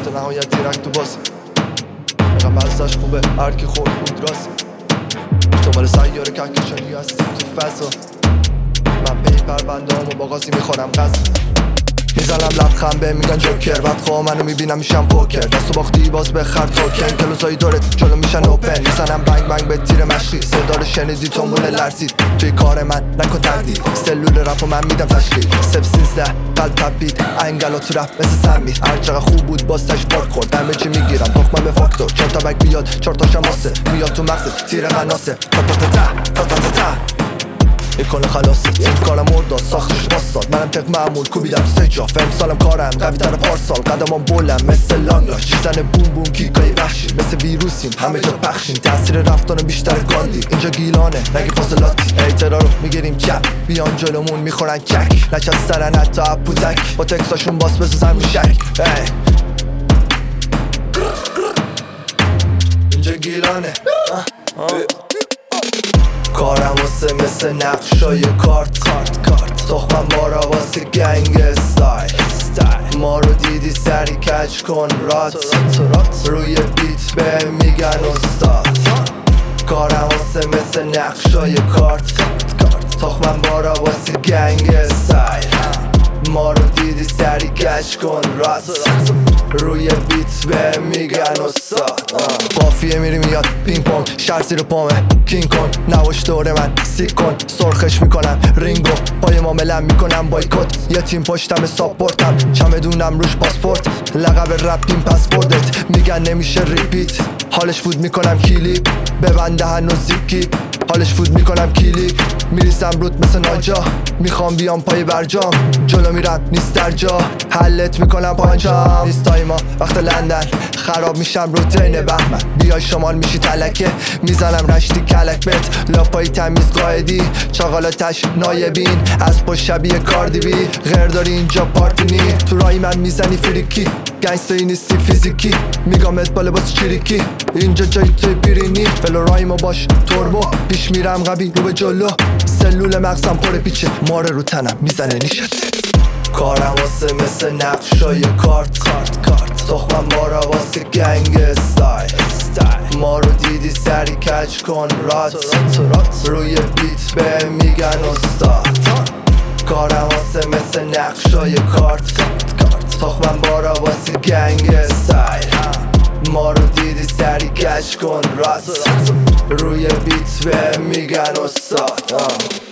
تا نهایت تیرک تو بازی اینقدر مزدش خوبه هرکی خورد بود رازی دنبال سیاره کهکشانی هستی تو فضا من پی پرونده همو با غازی میخورم غذا میزنم لبخند به میگن جوکر بعد خواه منو میبینم میشم پوکر دستو باختی باز بخر توکن کلوزای دورت جلو میشن اوپن میزنم بنگ بنگ به تیر مشقی صدا رو شنیدی تنبونه لرزید توی کار من نکن تردید سلول رپ و من میدم تشکیل سف 13 قلب تپید انگلا تو رپ مثل سمید هر چقدر خوب بود باز تش پارک خورد همه چی میگیرم تخمم به فاکتور 4 تا بک بیاد 4 تاشم واسه میاد تو مغزت تیر قناسه تا تا تا تا تا تا تا میکنه خلاصت این کارم مردا ساختش باستاد منم تق معمول کوبیدم 3 جا فهم سالم کارم قوی تر پارسال قدمام بلند مثل لانگلاش میزنه بوم بوم کیکای وحشی مثل ویروسیم همه جا پخشیم تاثیر رفتان بیشتر گاندی اینجا گیلانه نگه فاصلاتی ایترا رو میگیریم کپ بیان جلومون میخورن کک نچسترن حتی اپوتک با تکساشون باس بسازن رو شک اینجا گیلانه کارم واسه مثل نقشای کارت تخمم بارا واسه گنگ استایل ما رو دیدی سری کج کن رات روی بیت به میگن استاد کارم واسه مثل نقشای کارت تخمم بارا واسه گنگ استایل ما رو دیدی سری کج کن رات روی بیت به میگن استاد قافیه میری میاد پینگ پونگ شهر زیر پامه کینگ کن نواش دور من سیک کن سرخش میکنم رینگو پای معاملم میکنم بایکوت یه تیم پشتم ساپورتم چمدونم روش پاسپورت لقب رپیم پسپوردت میگن نمیشه ریپیت حالش فود میکنم کلیپ ببنده هنوز زیپ کیپ حالش فود میکنم کلیپ میریسم رود مثل ناجا میخوام بیام پای برجام جلو میرم نیست در جا حلت میکنم پانچام نیست تایما وقت لندن خراب میشم رو ترین بهمن بیای شمال میشی تلکه میزنم رشتی کلک بت لاپای تمیز قاعدی چاقالاتش نایبین از پشت شبیه کاردیبی غیر داری اینجا پارتی نی تو رای من میزنی فریکی گنگستایی نیستی فیزیکی میگامت با لباس چریکی اینجا جای توی بیرینی فلو رایمو باش توربو پیش میرم قوی رو به جلو سلول مغزم پر پیچه ماره رو تنم میزنه نیشت کارم واسه مثل نقشای کارت تخمم بارا واسه گنگ استایل ما رو دیدی سری کج کن رات روی بیت به میگن استاد کارم واسه مثل نقشای کارت تخمم بارا واسه گنگ استایل ما رو دیدی سری کج کن رات روی بیت به میگن استاد